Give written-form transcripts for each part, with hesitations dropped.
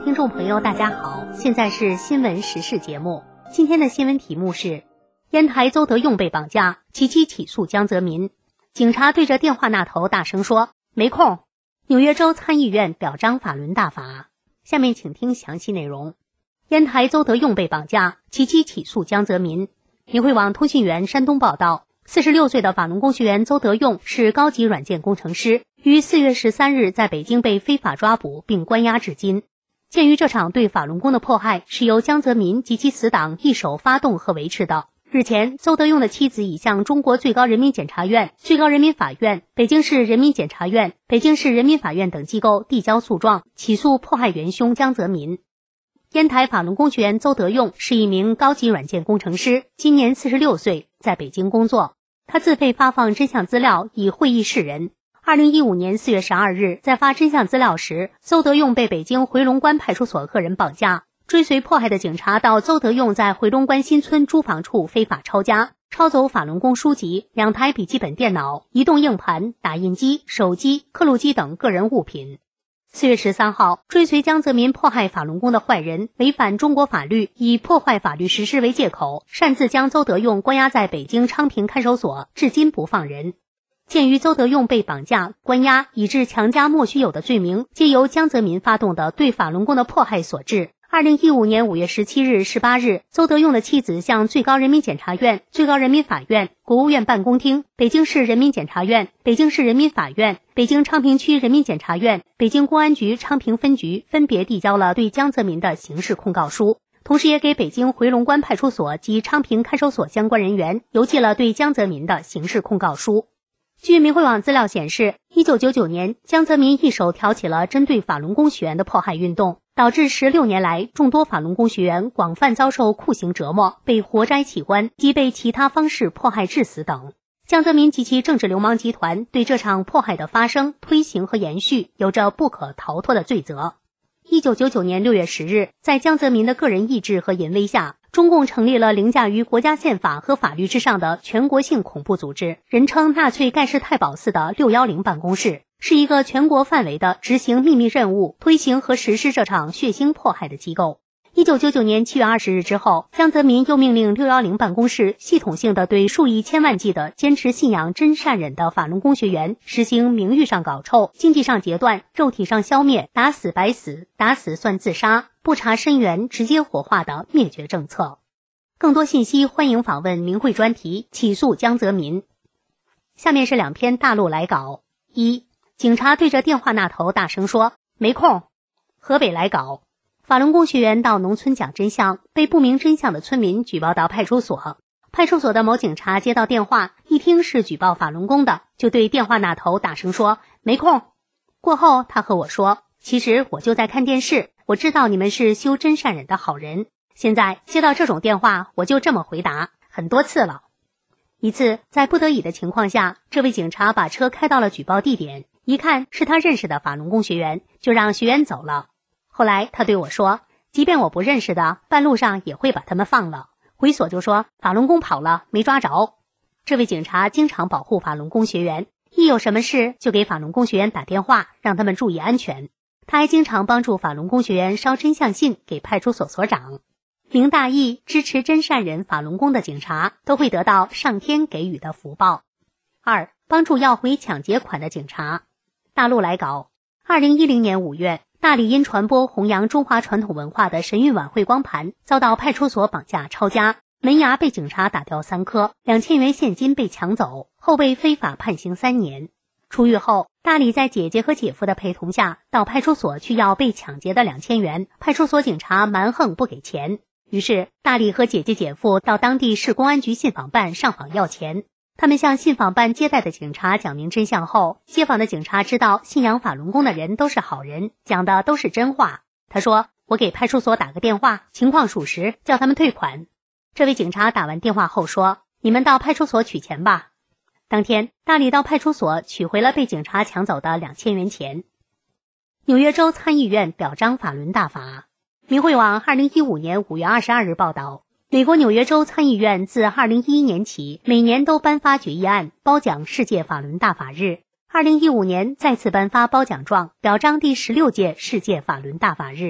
听众朋友大家好，现在是新闻时事节目。今天的新闻题目是烟台邹德用被绑架，其妻起诉江泽民，警察对着电话那头大声说没空。纽约州参议院表彰法轮大法。下面请听详细内容。烟台邹德用被绑架，其妻起诉江泽民。明慧网通讯员山东报道，46岁的法轮功学员邹德用是高级软件工程师，于4月13日在北京被非法抓捕并关押至今。鉴于这场对法轮功的迫害是由江泽民及其死党一手发动和维持的，日前邹德用的妻子已向中国最高人民检察院、最高人民法院、北京市人民检察院、北京市人民法院等机构递交诉状，起诉迫害元凶江泽民。烟台法轮功学员邹德用是一名高级软件工程师，今年46岁，在北京工作。他自费发放真相资料以惠议世人。2015年4月12日，在发真相资料时，邹德用被北京回龙观派出所个人绑架。追随迫害的警察到邹德用在回龙观新村租房处非法抄家，抄走法轮功书籍、2台笔记本电脑、移动硬盘、打印机、手机、刻录机等个人物品。4月13号，追随江泽民迫害法轮功的坏人违反中国法律，以破坏法律实施为借口，擅自将邹德用关押在北京昌平看守所，至今不放人。鉴于邹德用被绑架、关押以致强加莫须有的罪名皆由江泽民发动的对法轮功的迫害所致，2015年5月17日、18日，邹德用的妻子向最高人民检察院、最高人民法院、国务院办公厅、北京市人民检察院、北京市人民法院、北京昌平区人民检察院、北京公安局昌平分局分别递交了对江泽民的刑事控告书，同时也给北京回龙观派出所及昌平看守所相关人员邮寄了对江泽民的刑事控告书。据明慧网资料显示，1999年，江泽民一手挑起了针对法轮功学员的迫害运动，导致16年来众多法轮功学员广泛遭受酷刑折磨，被活摘器官及被其他方式迫害致死等。江泽民及其政治流氓集团对这场迫害的发生、推行和延续有着不可逃脱的罪责。1999年6月10日，在江泽民的个人意志和淫威下，中共成立了凌驾于国家宪法和法律之上的全国性恐怖组织，人称纳粹盖世太保寺的610办公室，是一个全国范围的执行秘密任务、推行和实施这场血腥迫害的机构。1999年7月20日之后，江泽民又命令610办公室系统性的对数以千万计的坚持信仰真善忍的法轮功学员实行名誉上搞臭、经济上截断、肉体上消灭、打死白死、打死算自杀、不查身源直接火化的灭绝政策。更多信息欢迎访问明慧专题起诉江泽民。下面是2篇大陆来稿。1. 警察对着电话那头大声说没空。河北来稿，法轮功学员到农村讲真相，被不明真相的村民举报到派出所。派出所的某警察接到电话，一听是举报法轮功的，就对电话那头大声说没空。过后他和我说，其实我就在看电视，我知道你们是修真善忍的好人，现在接到这种电话我就这么回答，很多次了。一次在不得已的情况下，这位警察把车开到了举报地点，一看是他认识的法轮功学员，就让学员走了。后来他对我说，即便我不认识的，半路上也会把他们放了。回所就说法轮功跑了，没抓着。这位警察经常保护法轮功学员，一有什么事就给法轮功学员打电话，让他们注意安全。他还经常帮助法轮功学员捎真相信给派出所所长。明大义支持真善忍法轮功的警察都会得到上天给予的福报。2. 帮助要回抢劫款的警察。大陆来稿，2010年5月，大理因传播弘扬中华传统文化的神韵晚会光盘遭到派出所绑架抄家，门牙被警察打掉3颗，2000元现金被抢走，后被非法判刑3年。出狱后，大理在姐姐和姐夫的陪同下到派出所去要被抢劫的2000元，派出所警察蛮横不给钱。于是大理和姐姐姐夫到当地市公安局信访办上访要钱。他们向信访办接待的警察讲明真相后，接访的警察知道信仰法轮功的人都是好人，讲的都是真话。他说，我给派出所打个电话，情况属实，叫他们退款。这位警察打完电话后说，你们到派出所取钱吧。当天，大理到派出所取回了被警察抢走的2000元钱。纽约州参议院表彰法轮大法。明慧网2015年5月22日报道，美国纽约州参议院自2011年起，每年都颁发决议案，褒奖世界法轮大法日。2015年再次颁发褒奖状，表彰第16届世界法轮大法日。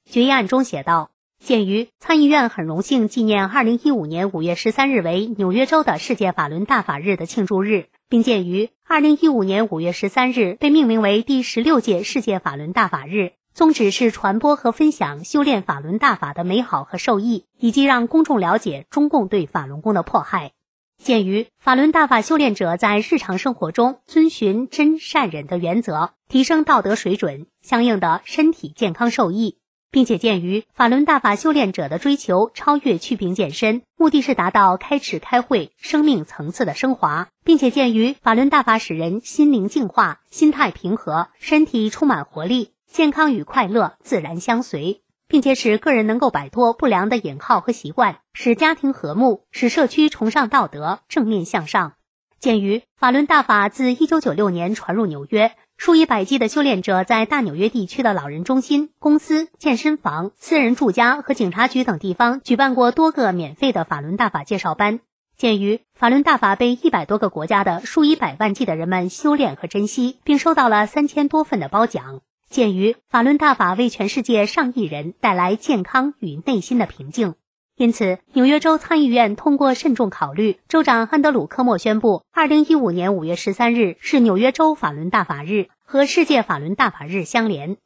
决议案中写道，鉴于参议院很荣幸纪念2015年5月13日为纽约州的世界法轮大法日的庆祝日，并鉴于2015年5月13日被命名为第16届世界法轮大法日，宗旨是传播和分享修炼法轮大法的美好和受益，以及让公众了解中共对法轮功的迫害。鉴于法轮大法修炼者在日常生活中遵循真善忍的原则，提升道德水准，相应的身体健康受益，并且鉴于法轮大法修炼者的追求超越祛病健身，目的是达到开智开慧生命层次的升华，并且鉴于法轮大法使人心灵净化，心态平和，身体充满活力，健康与快乐自然相随，并且使个人能够摆脱不良的瘾号和习惯，使家庭和睦，使社区崇尚道德，正面向上。鉴于法轮大法自1996年传入纽约，数以百计的修炼者在大纽约地区的老人中心、公司、健身房、私人住家和警察局等地方举办过多个免费的法轮大法介绍班。鉴于法轮大法被100多个国家的数以百万计的人们修炼和珍惜，并收到了3000多份的褒奖。鉴于法轮大法为全世界上亿人带来健康与内心的平静，因此纽约州参议院通过慎重考虑，州长安德鲁·科莫宣布2015年5月13日是纽约州法轮大法日，和世界法轮大法日相连。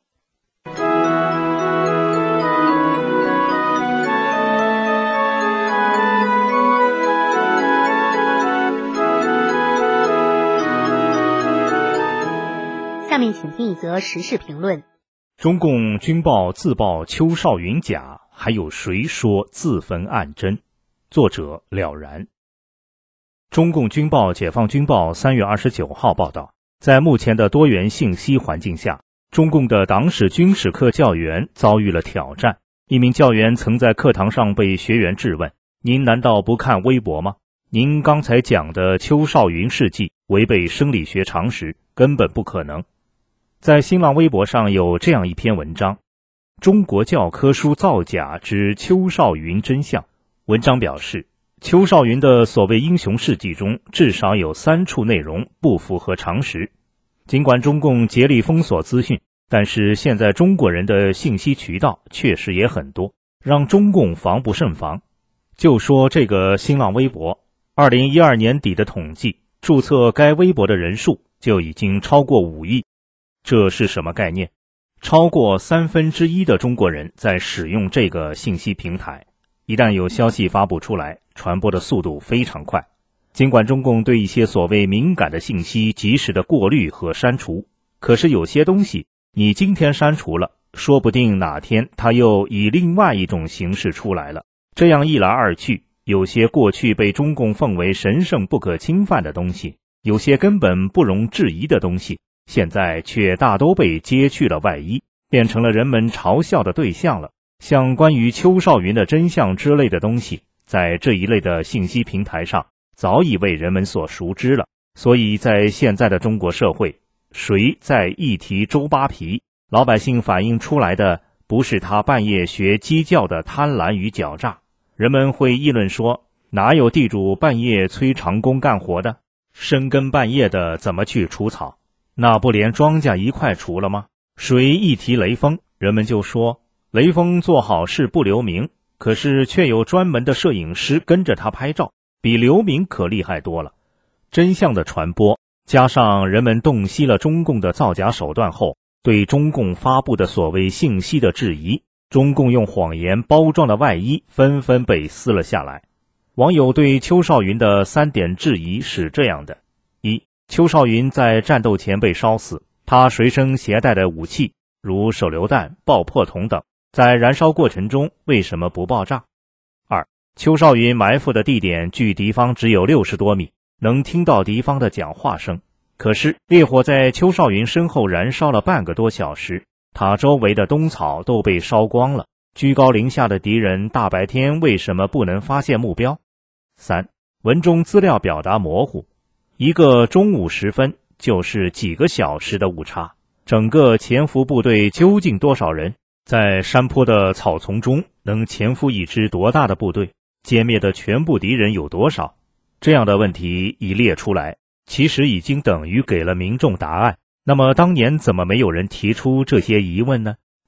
下面请听一则时事评论。 中共军报自曝邱少云假，还有谁说自焚案真？作者了然。中共军报解放军报3月29号报道，在目前的多元信息环境下，中共的党史军事科教员遭遇了挑战。一名教员曾在课堂上被学员质问，您难道不看微博吗？您刚才讲的邱少云事迹违背生理学常识，根本不可能。在新浪微博上有这样一篇文章，中国教科书造假之邱少云真相。文章表示，邱少云的所谓英雄事迹中至少有3处内容不符合常识。尽管中共竭力封锁资讯，但是现在中国人的信息渠道确实也很多，让中共防不胜防。就说这个新浪微博，2012年底的统计，注册该微博的人数就已经超过5亿。这是什么概念？超过1/3的中国人在使用这个信息平台，一旦有消息发布出来，传播的速度非常快。尽管中共对一些所谓敏感的信息及时的过滤和删除，可是有些东西你今天删除了，说不定哪天它又以另外一种形式出来了。这样一来二去，有些过去被中共奉为神圣不可侵犯的东西，有些根本不容置疑的东西，现在却大都被揭去了外衣，变成了人们嘲笑的对象了。像关于邱少云的真相之类的东西，在这一类的信息平台上早已为人们所熟知了。所以在现在的中国社会，谁在一提周扒皮，老百姓反映出来的不是他半夜学鸡叫的贪婪与狡诈，人们会议论说，哪有地主半夜催长工干活的？深更半夜的怎么去除草？那不连庄稼一块除了吗？谁一提雷锋，人们就说雷锋做好事不留名，可是却有专门的摄影师跟着他拍照，比留名可厉害多了。真相的传播，加上人们洞悉了中共的造假手段后，对中共发布的所谓信息的质疑，中共用谎言包装的外衣纷纷被撕了下来。网友对邱少云的3点质疑是这样的：一、邱少云在战斗前被烧死，他随身携带的武器如手榴弹、爆破筒等，在燃烧过程中为什么不爆炸？二、邱少云埋伏的地点距敌方只有60多米，能听到敌方的讲话声，可是烈火在邱少云身后燃烧了半个多小时，他周围的冬草都被烧光了，居高临下的敌人大白天为什么不能发现目标？三、文中资料表达模糊，一个中午时分就是几个小时的误差，整个潜伏部队究竟多少人？在山坡的草丛中能潜伏一支多大的部队？歼灭的全部敌人有多少？这样的问题一列出来，其实已经等于给了民众答案。那么当年怎么没有人提出这些疑问呢？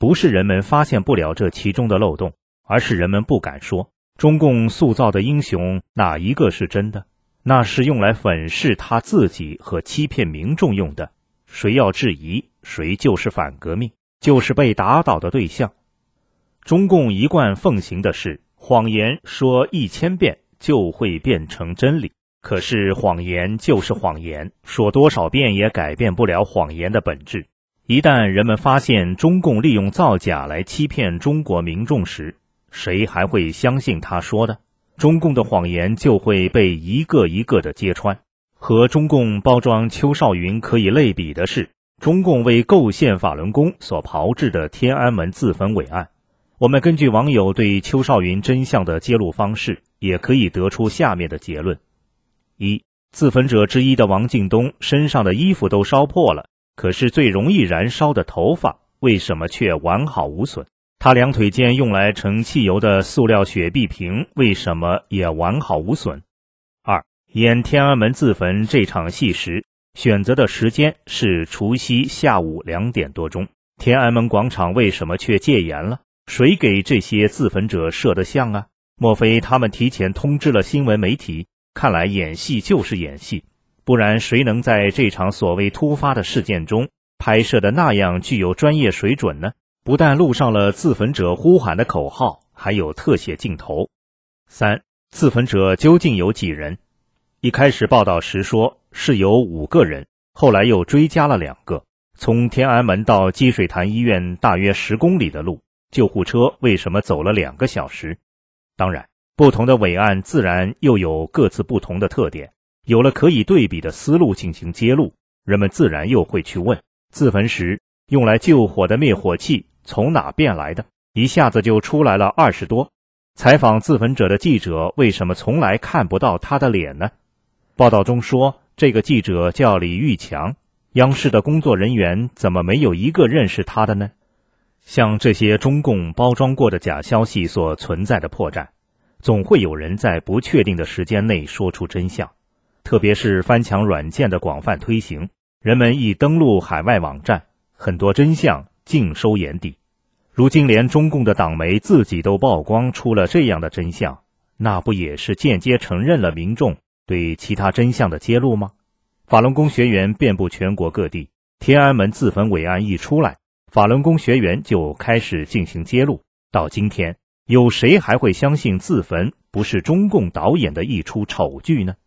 不是人们发现不了这其中的漏洞，而是人们不敢说。中共塑造的英雄哪一个是真的？那是用来粉饰他自己和欺骗民众用的。谁要质疑，谁就是反革命，就是被打倒的对象。中共一贯奉行的是谎言说1000遍就会变成真理，可是谎言就是谎言，说多少遍也改变不了谎言的本质。一旦人们发现中共利用造假来欺骗中国民众时，谁还会相信他说的？中共的谎言就会被一个一个的揭穿。和中共包装邱少云可以类比的是，中共为构陷法轮功所炮制的天安门自焚伪案。我们根据网友对邱少云真相的揭露方式，也可以得出下面的结论：一、自焚者之一的王敬东身上的衣服都烧破了，可是最容易燃烧的头发为什么却完好无损？他两腿间用来盛汽油的塑料雪碧瓶为什么也完好无损？二、演天安门自焚这场戏时，选择的时间是除夕下午2点多钟，天安门广场为什么却戒严了？谁给这些自焚者摄的像啊？莫非他们提前通知了新闻媒体？看来演戏就是演戏，不然谁能在这场所谓突发的事件中拍摄的那样具有专业水准呢？不但录上了自焚者呼喊的口号，还有特写镜头。三、自焚者究竟有几人？一开始报道时说是有5个人，后来又追加了2个。从天安门到积水潭医院大约10公里的路，救护车为什么走了2个小时？当然，不同的伪案自然又有各自不同的特点，有了可以对比的思路进行揭露，人们自然又会去问，自焚时用来救火的灭火器从哪变来的？一下子就出来了20多。采访自焚者的记者为什么从来看不到他的脸呢？报道中说这个记者叫李玉强，央视的工作人员怎么没有一个认识他的呢？像这些中共包装过的假消息所存在的破绽，总会有人在不确定的时间内说出真相。特别是翻墙软件的广泛推行，人们一登录海外网站，很多真相尽收眼底。如今连中共的党媒自己都曝光出了这样的真相，那不也是间接承认了民众对其他真相的揭露吗？法轮功学员遍布全国各地，天安门自焚伪案一出来，法轮功学员就开始进行揭露。到今天，有谁还会相信自焚不是中共导演的一出丑剧呢？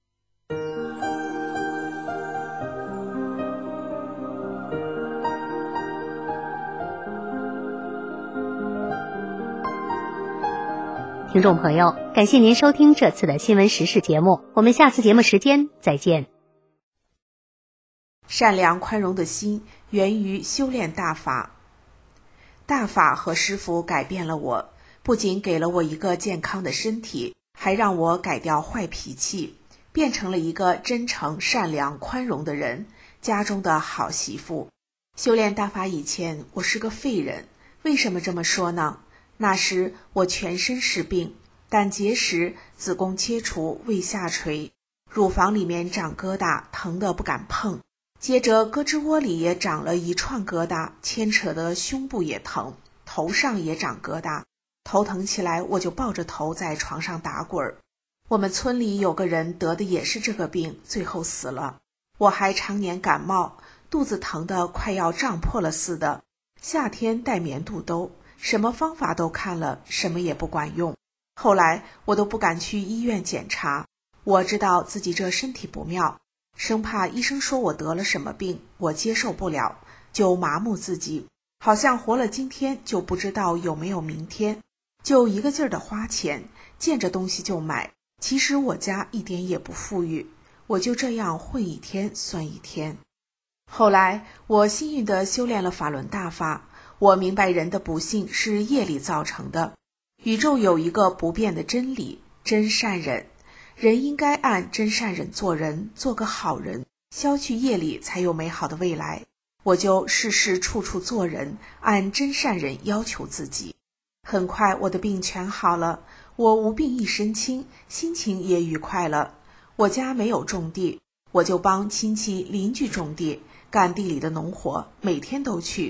听众朋友，感谢您收听这次的新闻时事节目，我们下次节目时间再见。 善良宽容的心源于修炼大法。大法和师父改变了我，不仅给了我一个健康的身体，还让我改掉坏脾气，变成了一个真诚、善良、宽容的人，家中的好媳妇。修炼大法以前，我是个废人。为什么这么说呢？那时我全身是病，胆结石、子宫切除、胃下垂，乳房里面长疙瘩，疼得不敢碰。接着胳肢窝里也长了一串疙瘩，牵扯得胸部也疼，头上也长疙瘩，头疼起来我就抱着头在床上打滚。我们村里有个人得的也是这个病，最后死了。我还常年感冒，肚子疼得快要胀破了似的，夏天戴棉肚兜，什么方法都看了，什么也不管用。后来我都不敢去医院检查，我知道自己这身体不妙，生怕医生说我得了什么病，我接受不了，就麻木自己，好像活了今天就不知道有没有明天，就一个劲儿的花钱，见着东西就买。其实我家一点也不富裕，我就这样混一天算一天。后来我幸运地修炼了法轮大法，我明白人的不幸是业力造成的，宇宙有一个不变的真理，真善忍，人应该按真善忍做人，做个好人，消去业力才有美好的未来。我就事事处处做人，按真善忍要求自己。很快我的病全好了，我无病一身轻，心情也愉快了。我家没有种地，我就帮亲戚邻居种地，干地里的农活，每天都去，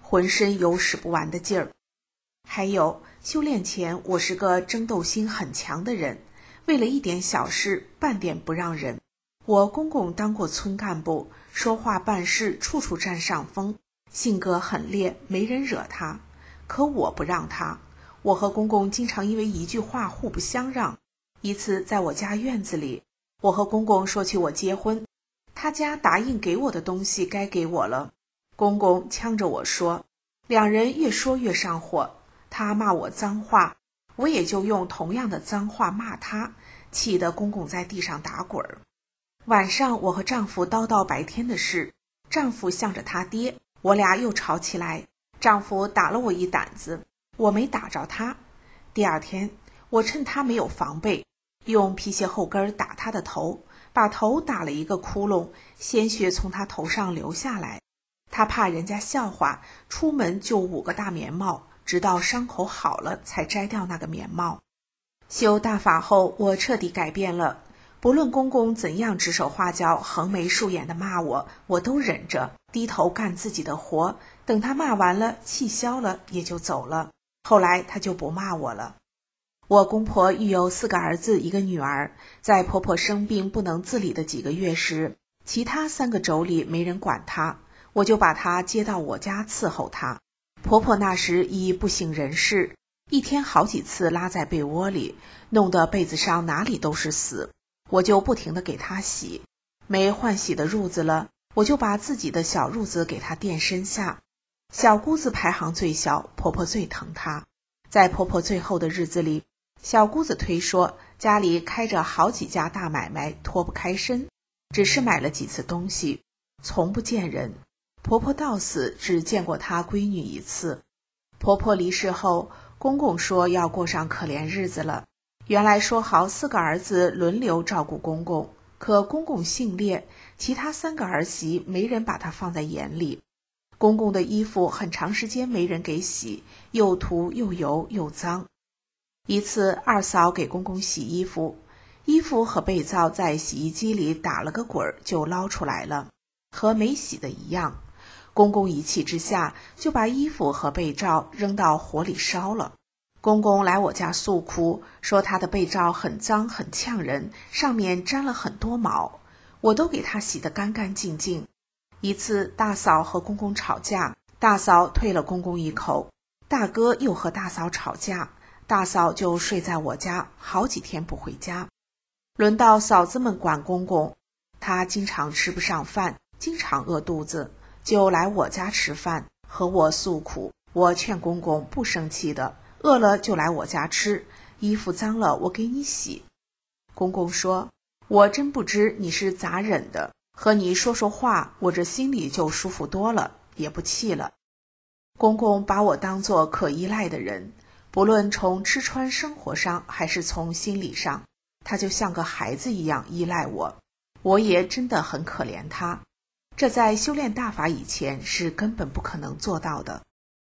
浑身有使不完的劲儿。还有，修炼前我是个争斗心很强的人，为了一点小事半点不让人。我公公当过村干部，说话办事处处占上风，性格很烈，没人惹他。可我不让他，我和公公经常因为一句话互不相让。一次在我家院子里，我和公公说起我结婚，他家答应给我的东西该给我了。公公呛着我说，两人越说越上火，他骂我脏话，我也就用同样的脏话骂他，气得公公在地上打滚儿。晚上我和丈夫叨叨白天的事，丈夫向着他爹，我俩又吵起来，丈夫打了我一胆子，我没打着他。第二天，我趁他没有防备，用皮鞋后跟打他的头，把头打了一个窟窿，鲜血从他头上流下来。他怕人家笑话，出门就捂个大棉帽，直到伤口好了才摘掉那个棉帽。修大法后，我彻底改变了，不论公公怎样指手画脚、横眉竖眼地骂我，我都忍着，低头干自己的活，等他骂完了，气消了，也就走了。后来他就不骂我了。我公婆育有4个儿子1个女儿，在婆婆生病不能自理的几个月时，其他3个妯娌没人管她，我就把她接到我家伺候她。婆婆那时已不省人事，一天好几次拉在被窝里，弄得被子上哪里都是死，我就不停地给她洗。没换洗的褥子了，我就把自己的小褥子给她垫身下。小姑子排行最小，婆婆最疼她。在婆婆最后的日子里，小姑子推说家里开着好几家大买卖，脱不开身，只是买了几次东西，从不见人。婆婆到死只见过她闺女1次。婆婆离世后，公公说要过上可怜日子了。原来说好4个儿子轮流照顾公公，可公公性烈，其他3个儿媳没人把他放在眼里。公公的衣服很长时间没人给洗，又涂又油又脏。一次二嫂给公公洗衣服，衣服和被罩在洗衣机里打了个滚就捞出来了，和没洗的一样。公公一气之下就把衣服和被罩扔到火里烧了。公公来我家诉苦，说他的被罩很脏很呛人，上面沾了很多毛，我都给他洗得干干净净。一次大嫂和公公吵架，大嫂推了公公一口，大哥又和大嫂吵架，大嫂就睡在我家，好几天不回家。轮到嫂子们管公公，他经常吃不上饭，经常饿肚子，就来我家吃饭，和我诉苦。我劝公公不生气的，饿了就来我家吃，衣服脏了我给你洗。公公说，我真不知你是咋忍的，和你说说话，我这心里就舒服多了，也不气了。公公把我当作可依赖的人，不论从吃穿生活上还是从心理上，他就像个孩子一样依赖我，我也真的很可怜他。这在修炼大法以前是根本不可能做到的。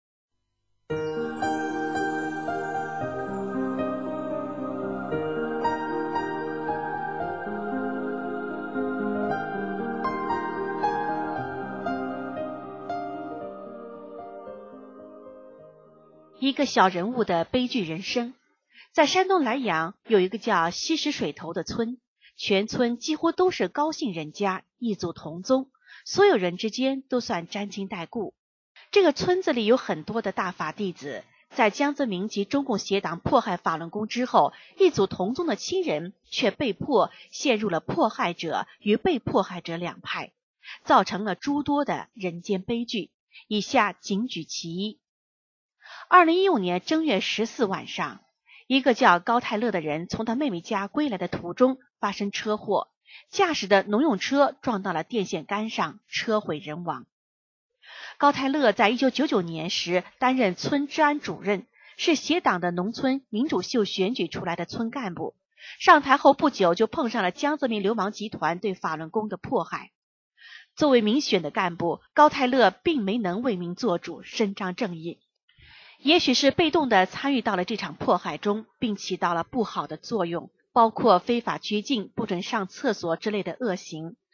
一个小人物的悲剧人生。在山东莱阳有一个叫西石水头的村，全村几乎都是高姓人家，一祖同宗，所有人之间都算沾亲带故。这个村子里有很多的大法弟子，在江泽民及中共邪党迫害法轮功之后，一祖同宗的亲人却被迫陷入了迫害者与被迫害者两派，造成了诸多的人间悲剧。以下仅举其一。2015年正月14晚上，一个叫高泰乐的人从他妹妹家归来的途中发生车祸，驾驶的农用车撞到了电线杆上，车毁人亡。高泰乐在1999年时担任村治安主任，是协党的农村民主秀选举出来的村干部。上台后不久就碰上了江泽民流氓集团对法轮功的迫害。作为民选的干部，高泰乐并没能为民做主，伸张正义。也许是被动地参与到了这场迫害中，并起到了不好的作用，包括非法拘禁、不准上厕所之类的恶行。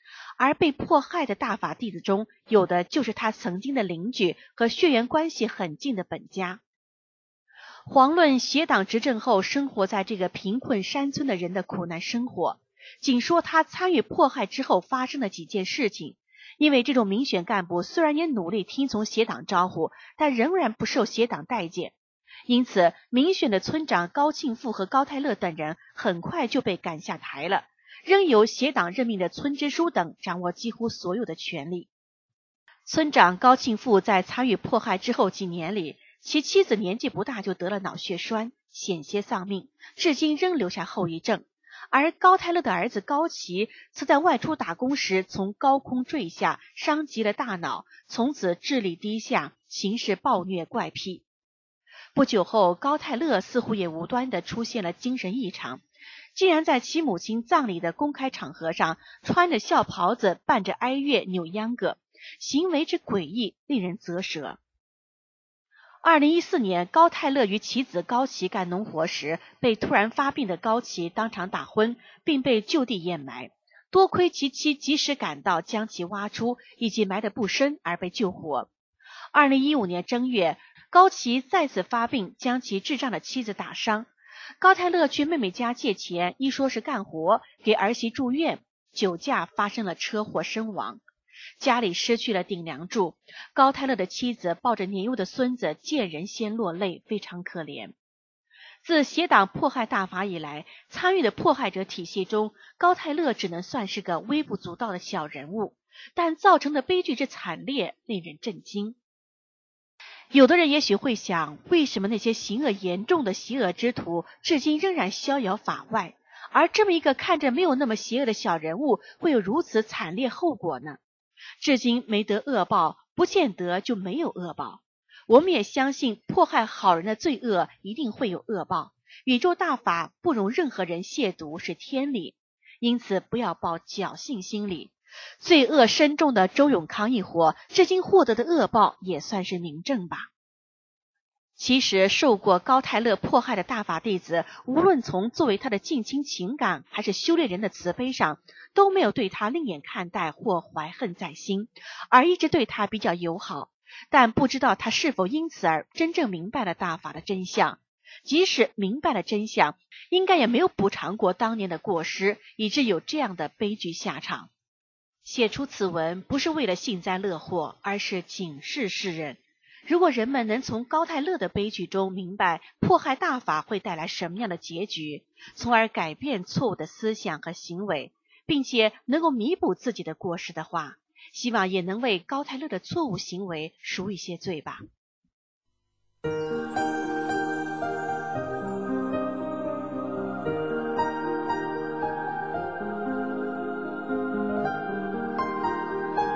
而被迫害的大法弟子中，有的就是他曾经的邻居和血缘关系很近的本家。遑论协党执政后生活在这个贫困山村的人的苦难生活，仅说他参与迫害之后发生的几件事情，因为这种民选干部虽然也努力听从协党招呼，但仍然不受协党待见，因此民选的村长高庆富和高泰乐等人很快就被赶下台了，仍由协党任命的村支书等掌握几乎所有的权力。村长高庆富在参与迫害之后几年里，其妻子年纪不大就得了脑血栓，险些丧命，至今仍留下后遗症。而高泰乐的儿子高奇则在外出打工时从高空坠下，伤及了大脑，从此智力低下，行事暴虐怪癖。不久后，高泰乐似乎也无端地出现了精神异常，竟然在其母亲葬礼的公开场合上穿着孝袍子，伴着哀乐扭秧歌，行为之诡异，令人啧舌。2014年，高泰乐与其子高奇干农活时，被突然发病的高奇当场打昏，并被就地掩埋。多亏其妻及时赶到，将其挖出，以及埋得不深而被救活。2015年正月，高奇再次发病，将其智障的妻子打伤。高泰乐去妹妹家借钱，一说是干活，给儿媳住院，酒驾发生了车祸身亡。家里失去了顶梁柱，高泰乐的妻子抱着年幼的孙子，见人先落泪，非常可怜。自协党迫害大法以来，参与的迫害者体系中，高泰乐只能算是个微不足道的小人物，但造成的悲剧之惨烈令人震惊。有的人也许会想，为什么那些行恶严重的邪恶之徒至今仍然逍遥法外，而这么一个看着没有那么邪恶的小人物会有如此惨烈后果呢？至今没得恶报，不见得就没有恶报。我们也相信迫害好人的罪恶一定会有恶报，宇宙大法不容任何人亵渎，是天理，因此不要抱侥幸心理。罪恶深重的周永康一伙至今获得的恶报也算是明证吧。其实受过高泰乐迫害的大法弟子，无论从作为他的近亲情感还是修炼人的慈悲上，都没有对他另眼看待或怀恨在心，而一直对他比较友好，但不知道他是否因此而真正明白了大法的真相。即使明白了真相，应该也没有补偿过当年的过失，以致有这样的悲剧下场。写出此文不是为了幸灾乐祸，而是警示世人。如果人们能从高泰乐的悲剧中明白迫害大法会带来什么样的结局，从而改变错误的思想和行为，并且能够弥补自己的过失的话，希望也能为高泰乐的错误行为赎一些罪吧。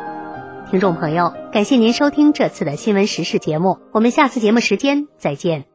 听众朋友，感谢您收听这次的新闻时事节目，我们下次节目时间再见。